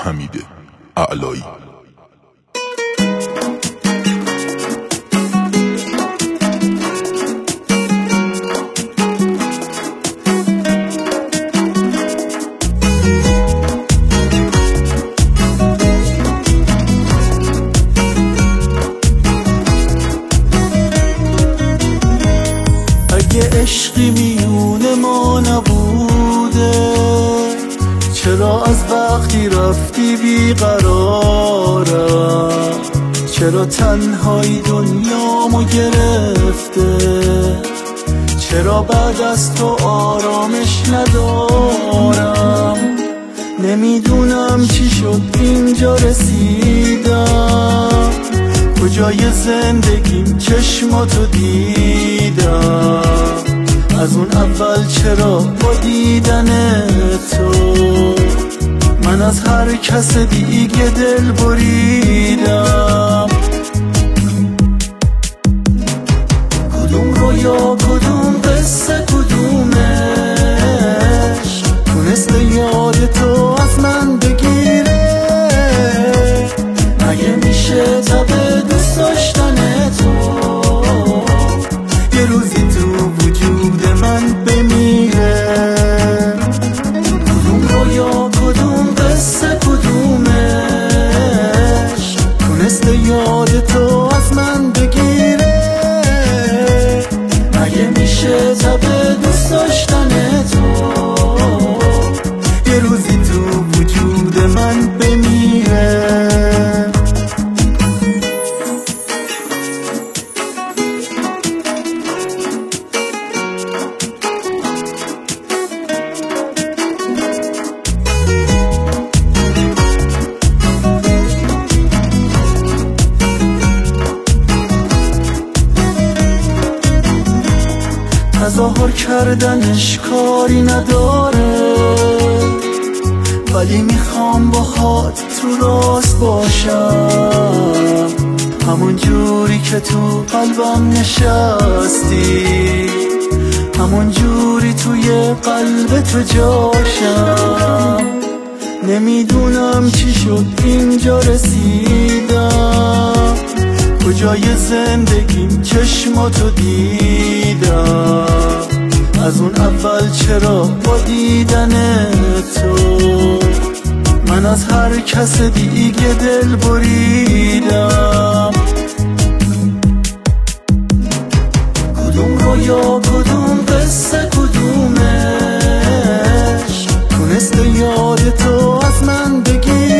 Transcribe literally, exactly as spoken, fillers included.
حمید اعلایی. اگه عشقی میون ما نبوده، چرا از وقتی رفتی بیقرارم؟ چرا تنهایی دنیامو گرفته؟ چرا بعد از تو آرامش ندارم؟ نمیدونم چی شد اینجا رسیدم، کجای زندگیم چشماتو دیدم. از اون اول چرا با دیدن تو من از هر کس دیگه دل بریدم؟ کدوم رویا کدوم قصه کدومش تونسته یاد تو از من بگیره؟ مگه میشه تب دوست داشتن تو یه روزی تو وجود من بمیره؟ کدوم رویا کدوم قصه کدومش تونسته یاد تو از من بگیره؟ مگه میشه تب دوست داشتن تو یه روزی تو وجود من بمیره؟ تظاهر کردنش کاری نداره، ولی میخوام باهات تو راست باشم، همون جوری که تو قلبم نشستی، همون جوری توی قلب تو جاشم. نمیدونم چی شد اینجا رسیدم، کجای زندگیم چشماتو دیدم. از اون اول چرا با دیدن تو من از هر کس دیگه دل بریدم؟ کدوم رویا کدوم قصه کدومش تونسته یاد تو از من بگیر؟